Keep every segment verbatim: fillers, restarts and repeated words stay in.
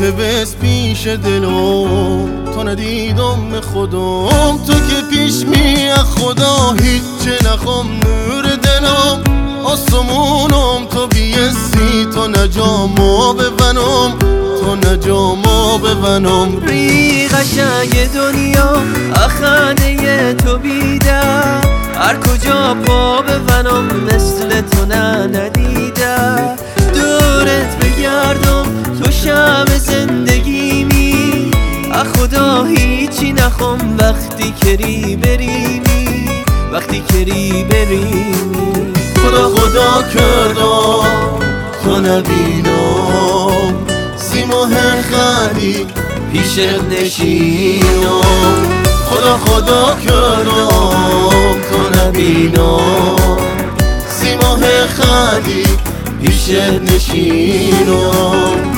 تبس پیش دلم تو ندیدم به خودم، تو که پیش می خدا هیچ چه نخوام نور دلم آسمونم تو بیستی تو نجامو ببنم تو نجامو ببنم ری قشنگ دنیا اخانه تو بیدم هر کجا پا ببنم مثل تو نه ندیدم دورت بگردم تو شمع زندگیمی خدا هیچی نخوام وقتی کری بریمی وقتی کری بریمی خدا خدا کردم تو نبینم سیماه خالی پیشت نشینم خدا خدا کردم تو نبینم سیماه خالی پیشت نشینم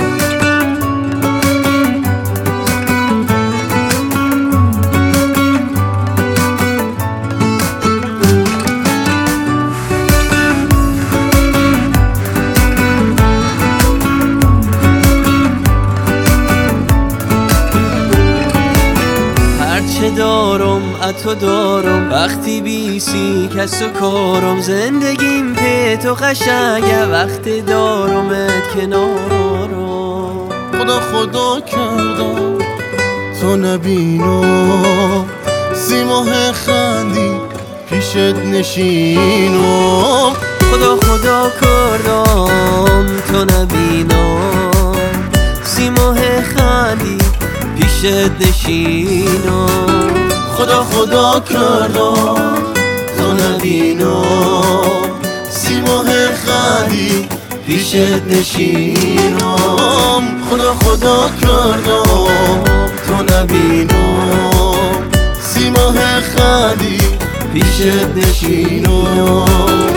چه دارم اتو دارم وقتی بیسی کس و کارم زندگیم پی تو قشنگه وقتی دارمت کنارم خدا خدا کردم تو نبینم سیماه خندی پیشت نشینم خدا خدا کردم تو نبینم سیماه خندی پیشت نشینم خدا خدا کردم تو نبینم سیماه خالی پیشت نشینم خدا خدا کردم تو نبینم سیماه خالی پیشت نشینم